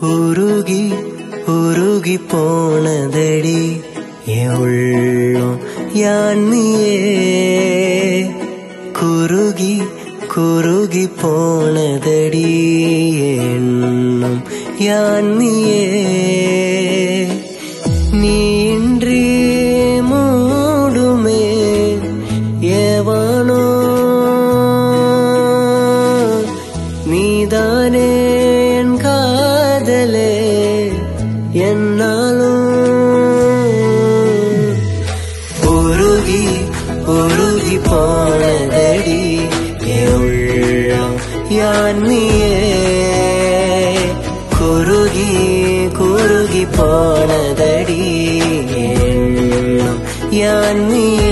உருகி உருகி போனதடி என் உள்ளம் யானியே குருகி குருகி போனதடி எண்ணம் யானியே நீன்றி மூடுமே ஏவானோ நீதானே என் காதலே என்னாலும் உருகி உருகி போனதடி என் உள்ளம் யானியே குருகி குருகி போனதடி எண்ணம் யானியே